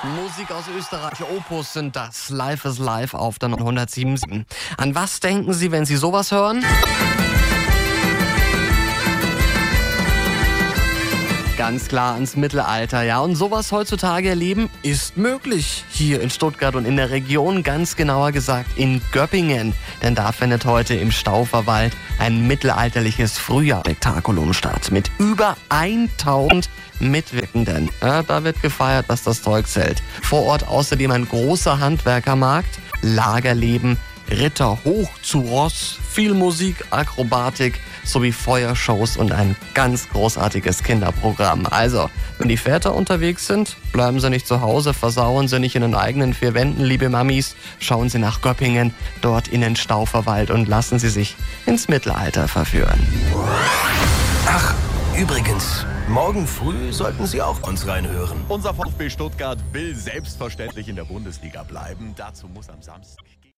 Musik aus Österreich, Opus sind das. Live is Live auf der 907. An was denken Sie, wenn Sie sowas hören? Ganz klar ans Mittelalter, ja. Und sowas heutzutage erleben ist möglich. Hier in Stuttgart und in der Region, ganz genauer gesagt in Göppingen. Denn da findet heute im Stauferwald ein mittelalterliches Frühjahrsspektakulum statt. Mit über 1000 Mitwirkenden. Ja, da wird gefeiert, was das Zeug hält. Vor Ort außerdem ein großer Handwerkermarkt, Lagerleben, Ritter hoch zu Ross, viel Musik, Akrobatik sowie Feuershows und ein ganz großartiges Kinderprogramm. Also, wenn die Väter unterwegs sind, bleiben Sie nicht zu Hause, versauen Sie nicht in den eigenen vier Wänden, liebe Mamis. Schauen Sie nach Göppingen, dort in den Stauferwald und lassen Sie sich ins Mittelalter verführen. Ach, übrigens, morgen früh sollten Sie auch uns reinhören. Unser VfB Stuttgart will selbstverständlich in der Bundesliga bleiben. Dazu muss am Samstag